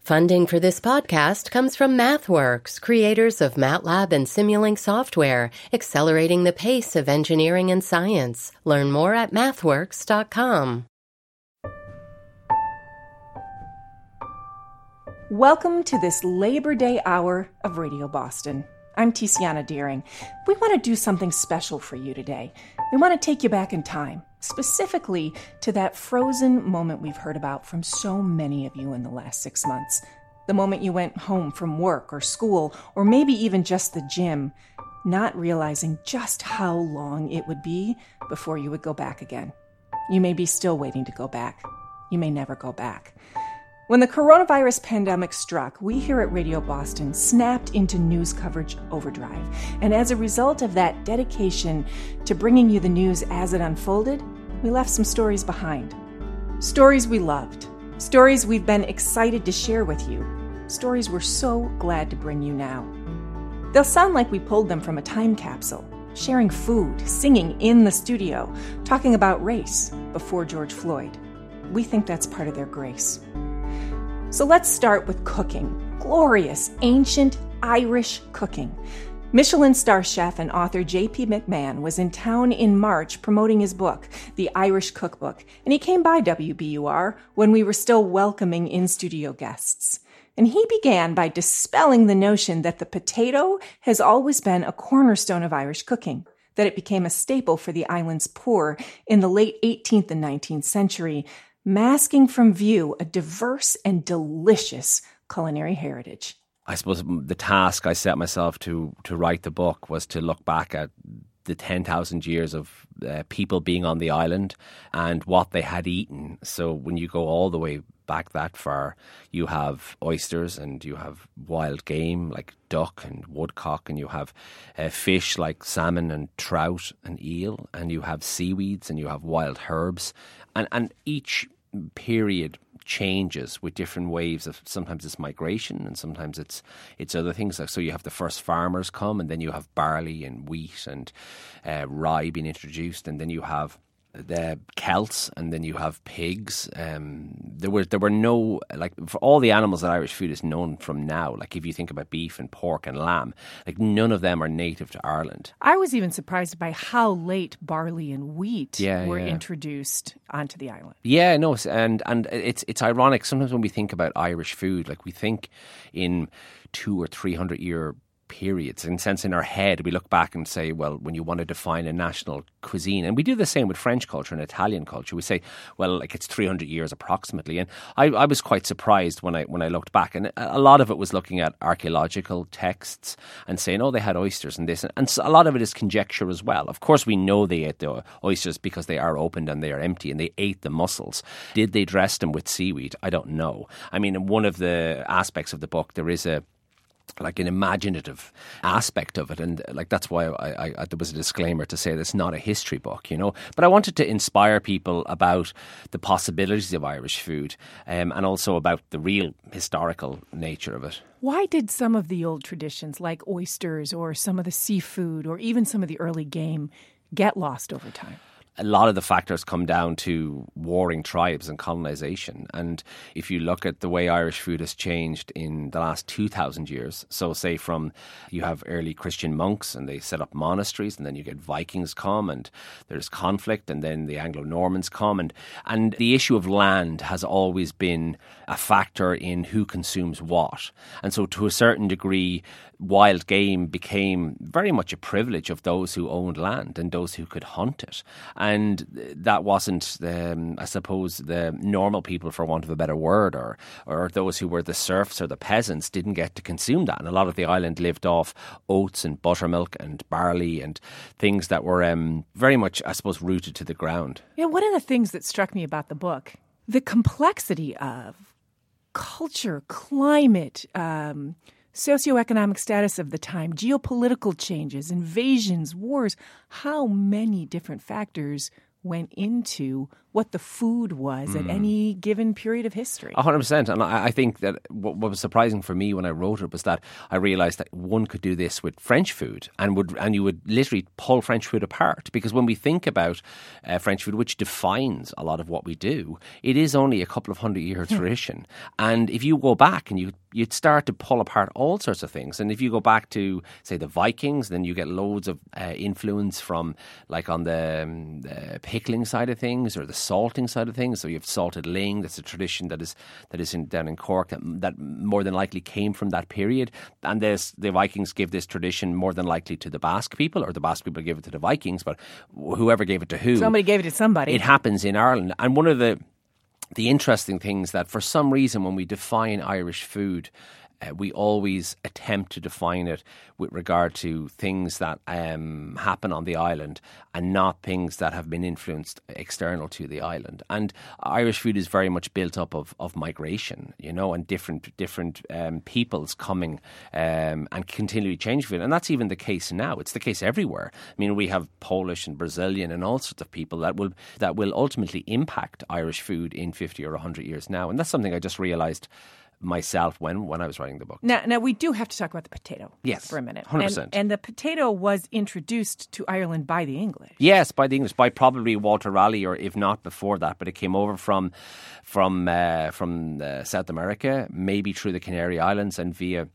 Funding for this podcast comes from MathWorks, creators of MATLAB and Simulink software, accelerating the pace of engineering and science. Learn more at mathworks.com. Welcome to this Labor Day hour of Radio Boston. I'm Tiziana Deering. We want to do something special for you today. We want to take you back in time, specifically to that frozen moment we've heard about from so many of you in the last 6 months. The moment you went home from work or school, or maybe even just the gym, not realizing just how long it would be before you would go back again. You may be still waiting to go back. You may never go back. When the coronavirus pandemic struck, we here at Radio Boston snapped into news coverage overdrive. And as a result of that dedication to bringing you the news as it unfolded, we left some stories behind. Stories we loved. Stories we've been excited to share with you. Stories we're so glad to bring you now. They'll sound like we pulled them from a time capsule, sharing food, singing in the studio, talking about race before George Floyd. We think that's part of their grace. So let's start with cooking. Glorious, ancient Irish cooking. Michelin star chef and author J.P. McMahon was in town in March promoting his book, The Irish Cookbook, and he came by WBUR when we were still welcoming in-studio guests. And he began by dispelling the notion that the potato has always been a cornerstone of Irish cooking, that it became a staple for the island's poor in the late 18th and 19th century, masking from view a diverse and delicious culinary heritage. I suppose the task I set myself to write the book was to look back at the 10,000 years of people being on the island and what they had eaten. So when you go all the way back that far, you have oysters and you have wild game like duck and woodcock, and you have fish like salmon and trout and eel, and you have seaweeds and you have wild herbs. And each period changes with different waves of, sometimes it's migration and sometimes it's other things. So you have the first farmers come, and then you have barley and wheat and rye being introduced, and then you have the Celts, and then you have pigs. There were no, like, for all the animals that Irish food is known from now, like if you think about beef and pork and lamb, like none of them are native to Ireland. I was even surprised by how late barley and wheat were introduced onto the island. Yeah, no, and it's ironic sometimes when we think about Irish food, like we think in 200 or 300 year periods. In a sense, in our head, we look back and say, well, when you want to define a national cuisine, and we do the same with French culture and Italian culture, we say, well, like it's 300 years approximately. And I was quite surprised when I looked back, and a lot of it was looking at archaeological texts and saying, oh, they had oysters and this, and so a lot of it is conjecture as well. Of course, we know they ate the oysters because they are opened and they are empty, and they ate the mussels. Did they dress them with seaweed? I don't know. I mean, in one of the aspects of the book, there is an imaginative aspect of it, and like that's why I there was a disclaimer to say that it's not a history book, you know. But I wanted to inspire people about the possibilities of Irish food, and also about the real historical nature of it. Why did some of the old traditions, like oysters or some of the seafood or even some of the early game, get lost over time? A lot of the factors come down to warring tribes and colonization. And if you look at the way Irish food has changed in the last 2,000 years, so say from you have early Christian monks and they set up monasteries, and then you get Vikings come and there's conflict, and then the Anglo-Normans come. And the issue of land has always been a factor in who consumes what. And so to a certain degree, wild game became very much a privilege of those who owned land and those who could hunt it. And that wasn't, I suppose, the normal people, for want of a better word, or those who were the serfs or the peasants didn't get to consume that. And a lot of the island lived off oats and buttermilk and barley and things that were very much, I suppose, rooted to the ground. Yeah, one of the things that struck me about the book, the complexity of culture, climate, socioeconomic status of the time, geopolitical changes, invasions, wars, how many different factors went into what the food was at any given period of history. 100%. And I think that what was surprising for me when I wrote it was that I realised that one could do this with French food and you would literally pull French food apart. Because when we think about French food, which defines a lot of what we do, it is only a couple of 100-year tradition. And if you go back and you'd start to pull apart all sorts of things. And if you go back to, say, the Vikings, then you get loads of influence from, like, on the pickling side of things or the salting side of things. So you have salted ling. That's a tradition that is down in Cork that more than likely came from that period. And the Vikings give this tradition more than likely to the Basque people, or the Basque people give it to the Vikings, but whoever gave it to who. Somebody gave it to somebody. It happens in Ireland. And one of the interesting things that for some reason when we define Irish food, we always attempt to define it with regard to things that happen on the island and not things that have been influenced external to the island. And Irish food is very much built up of migration, and different peoples coming and continually changing food. And that's even the case now. It's the case everywhere. I mean, we have Polish and Brazilian and all sorts of people that will ultimately impact Irish food in 50 or 100 years now. And that's something I just realised myself when I was writing the book. Now we do have to talk about the potato for a minute. 100%. And the potato was introduced to Ireland by the English. Yes, by the English, by probably Walter Raleigh, or if not before that, but it came over from South America, maybe through the Canary Islands and via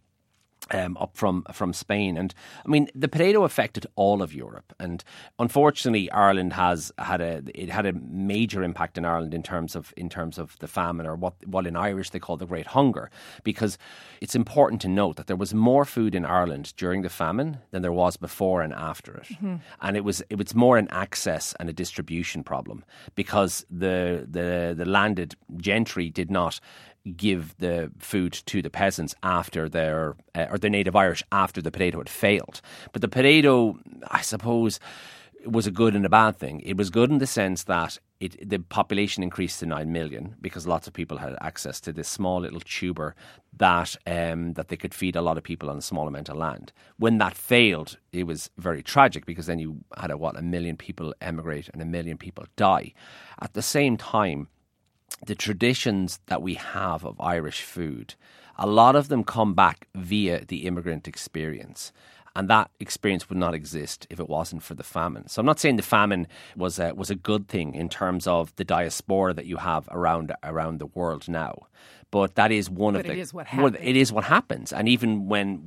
up from Spain. And I mean, the potato affected all of Europe, and unfortunately Ireland had a major impact in Ireland in terms of the famine, or what in Irish they call the Great Hunger, because it's important to note that there was more food in Ireland during the famine than there was before and after it. Mm-hmm. And it was more an access and a distribution problem, because the landed gentry did not give the food to the peasants after or the native Irish after the potato had failed. But the potato, I suppose, was a good and a bad thing. It was good in the sense that the population increased to 9 million because lots of people had access to this small little tuber that they could feed a lot of people on a small amount of land. When that failed, it was very tragic, because then you had 1 million people emigrate and 1 million people die. At the same time, the traditions that we have of Irish food, a lot of them come back via the immigrant experience. And that experience would not exist if it wasn't for the famine. So I'm not saying the famine was a good thing in terms of the diaspora that you have around the world now. But that is it is what happens. It is what happens. And even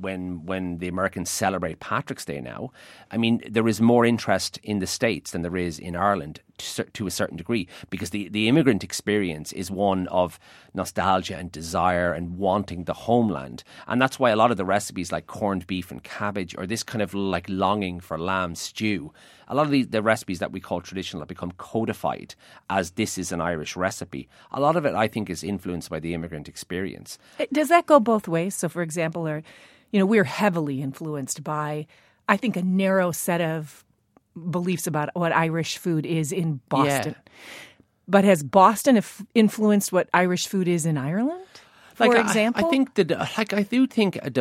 when the Americans celebrate Patrick's Day now, I mean, there is more interest in the States than there is in Ireland to a certain degree, because the immigrant experience is one of nostalgia and desire and wanting the homeland. And that's why a lot of the recipes like corned beef and cabbage, or this kind of like longing for lamb stew, a lot of the recipes that we call traditional have become codified as this is an Irish recipe. A lot of it, I think, is influenced by the immigrant experience. Does that go both ways? So, for example, we're heavily influenced by, I think, a narrow set of beliefs about what Irish food is in Boston. Yeah. But has Boston influenced what Irish food is in Ireland? For example, I think I do think a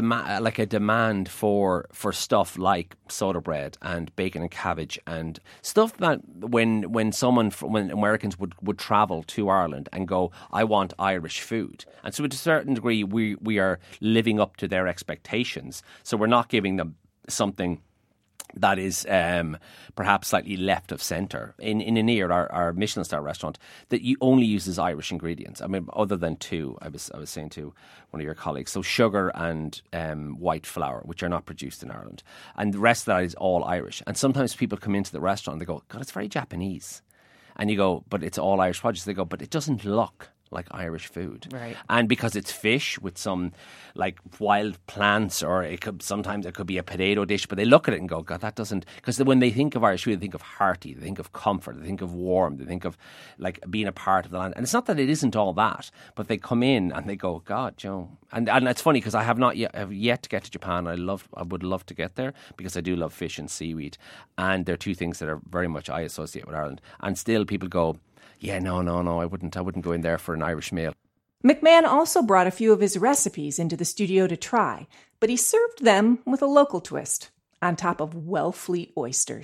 demand for stuff like soda bread and bacon and cabbage and stuff that when Americans would travel to Ireland and go, I want Irish food, and so to a certain degree we are living up to their expectations. So we're not giving them something that is perhaps slightly left of centre. In Anear, our Michelin star restaurant, that only uses Irish ingredients. I mean, other than two, I was saying to one of your colleagues. So sugar and white flour, which are not produced in Ireland. And the rest of that is all Irish. And sometimes people come into the restaurant and they go, God, it's very Japanese. And you go, but it's all Irish produce. They go, but it doesn't look like Irish food. Right. And because it's fish with some like wild plants, or sometimes it could be a potato dish, but they look at it and go, God, that doesn't, because when they think of Irish food, they think of hearty, they think of comfort, they think of warm, they think of like being a part of the land. And it's not that it isn't all that, but they come in and they go, God, Joe. And it's funny because I have yet to get to Japan. I would love to get there because I do love fish and seaweed. And they're two things that are very much I associate with Ireland. And still people go, yeah, no, I wouldn't go in there for an Irish meal. McMahon also brought a few of his recipes into the studio to try, but he served them with a local twist, on top of Wellfleet oysters.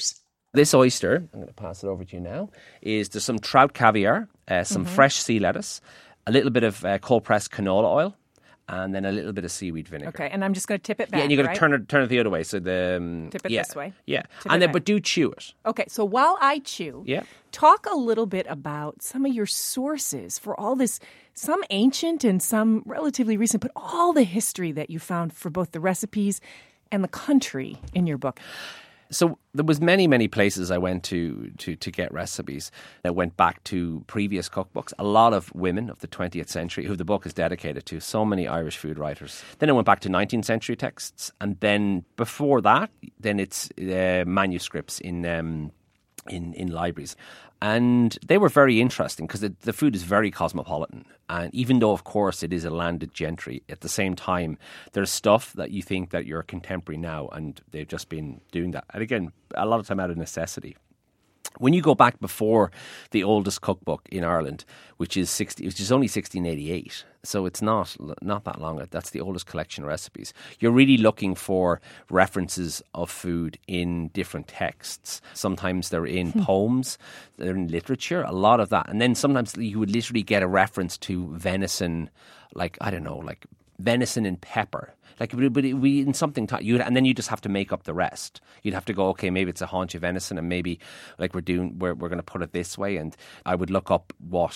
This oyster, I'm going to pass it over to you now, there's some trout caviar, some fresh sea lettuce, a little bit of cold-pressed canola oil, and then a little bit of seaweed vinegar. Okay, and I'm just going to tip it back. Yeah, and you've got to turn it the other way. So tip it this way. Yeah, Tip and it then but do chew it. Okay, so while I chew, talk a little bit about some of your sources for all this, some ancient and some relatively recent, but all the history that you found for both the recipes and the country in your book. So there was many places I went to get recipes that went back to previous cookbooks. A lot of women of the 20th century who the book is dedicated to, so many Irish food writers. Then I went back to 19th century texts. And then before that, then it's manuscripts in libraries. And they were very interesting because the food is very cosmopolitan. And even though, of course, it is a landed gentry, at the same time, there's stuff that you think that you're contemporary now, and they've just been doing that. And again, a lot of time out of necessity. When you go back before the oldest cookbook in Ireland, which is only 1688, so it's not that long. That's the oldest collection of recipes. You're really looking for references of food in different texts. Sometimes they're in poems, they're in literature, a lot of that. And then sometimes you would literally get a reference to venison, like venison and pepper. Like, but it would be in something, and then you just have to make up the rest. You'd have to go, okay, maybe it's a haunch of venison, and maybe like we're going to put it this way. And I would look up what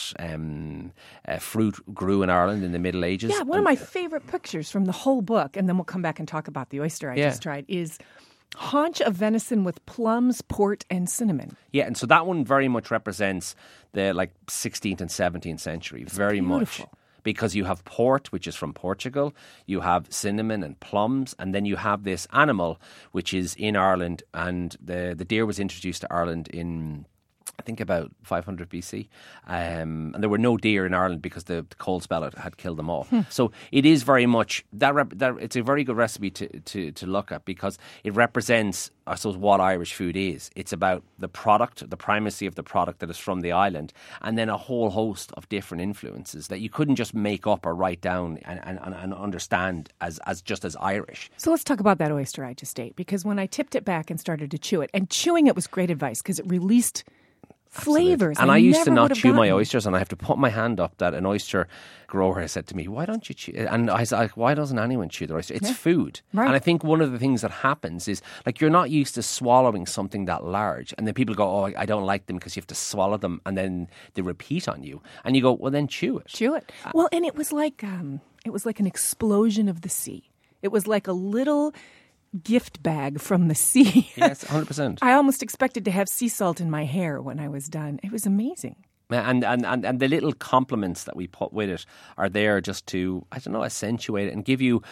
fruit grew in Ireland in the Middle Ages. Yeah, one of my favorite pictures from the whole book, and then we'll come back and talk about the oyster I just tried, is haunch of venison with plums, port, and cinnamon. Yeah, and so that one very much represents the 16th and 17th century, very beautiful. Much. Because you have port, which is from Portugal, you have cinnamon and plums, and then you have this animal, which is in Ireland, and the deer was introduced to Ireland in, I think, about 500 BC. And there were no deer in Ireland because the cold spell had killed them all. So it is very much, it's a very good recipe to look at because it represents, I suppose, what Irish food is. It's about the product, the primacy of the product that is from the island, and then a whole host of different influences that you couldn't just make up or write down and understand as just as Irish. So let's talk about that oyster I just ate, because when I tipped it back and started to chew it, and chewing it was great advice because it released flavors. And I used to not chew my oysters, and I have to put my hand up that an oyster grower has said to me, why don't you chew? And I was like, why doesn't anyone chew their oyster? It's food. Right. And I think one of the things that happens is, like, you're not used to swallowing something that large. And then people go, oh, I don't like them because you have to swallow them. And then they repeat on you. And you go, well, then chew it. Chew it. Well, and it was like an explosion of the sea. It was like a little gift bag from the sea. Yes, 100%. I almost expected to have sea salt in my hair when I was done. It was amazing. And the little compliments that we put with it are there just to, I don't know, accentuate it and give you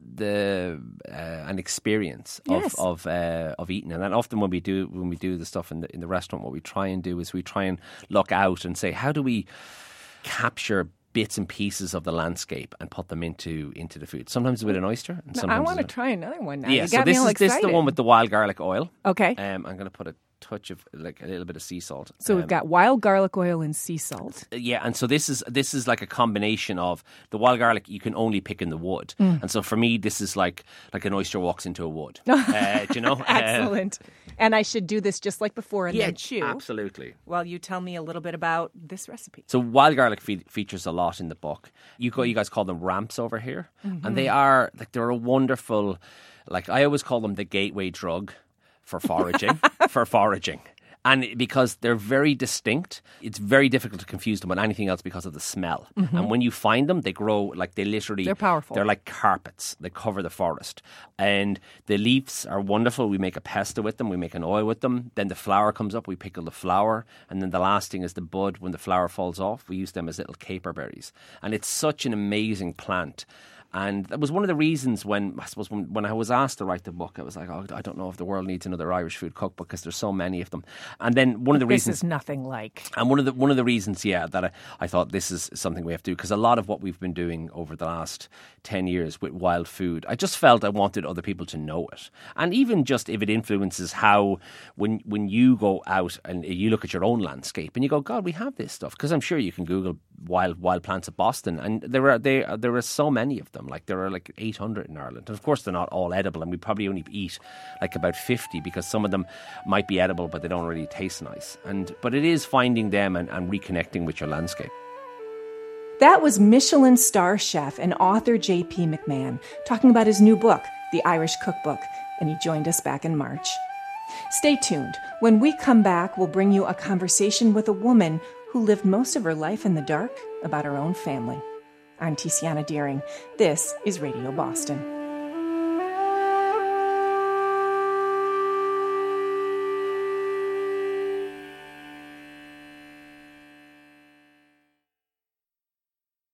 an experience of eating. And then often when we do the stuff in the restaurant, what we try and do is we try and look out and say, how do we capture bits and pieces of the landscape and put them into the food. Sometimes with an oyster. And sometimes I want to try another one now. Yeah, you so got this me all is excited. the one with the wild garlic oil. Okay. I'm going to put a touch of like a little bit of sea salt. So we've got wild garlic oil and sea salt. Yeah, and so this is like a combination of the wild garlic you can only pick in the wood, and so for me this is like an oyster walks into a wood. Do you know? Excellent. And I should do this just like before and then chew. Absolutely. Well, you tell me a little bit about this recipe. So wild garlic features a lot in the book. You guys call them ramps over here, and they're a wonderful, like I always call them the gateway drug for foraging. And because they're very distinct, it's very difficult to confuse them with anything else because of the smell. And when you find them, they grow like they're powerful. They're like carpets. They cover the forest. And the leaves are wonderful. We make a pesto with them. We make an oil with them. Then the flower comes up. We pickle the flower. And then the last thing is the bud. When the flower falls off, we use them as little caper berries. And it's such an amazing plant. And that was one of the reasons when I was asked to write the book, I was like, oh, I don't know if the world needs another Irish food cookbook because there's so many of them. And then one of the reasons... This is nothing like... And one of the reasons, that I thought this is something we have to do, because a lot of what we've been doing over the last 10 years with wild food, I just felt I wanted other people to know it. And even just if it influences how, when you go out and you look at your own landscape and you go, God, we have this stuff. Because I'm sure you can Google wild plants of Boston, and there are so many of them. them. Like there are like 800 in Ireland. And of course, they're not all edible, and we probably only eat like about 50 because some of them might be edible, but they don't really taste nice. But it is finding them and reconnecting with your landscape. That was Michelin star chef and author J.P. McMahon talking about his new book, The Irish Cookbook, and he joined us back in March. Stay tuned. When we come back, we'll bring you a conversation with a woman who lived most of her life in the dark about her own family. I'm Tiziana Dearing. This is Radio Boston.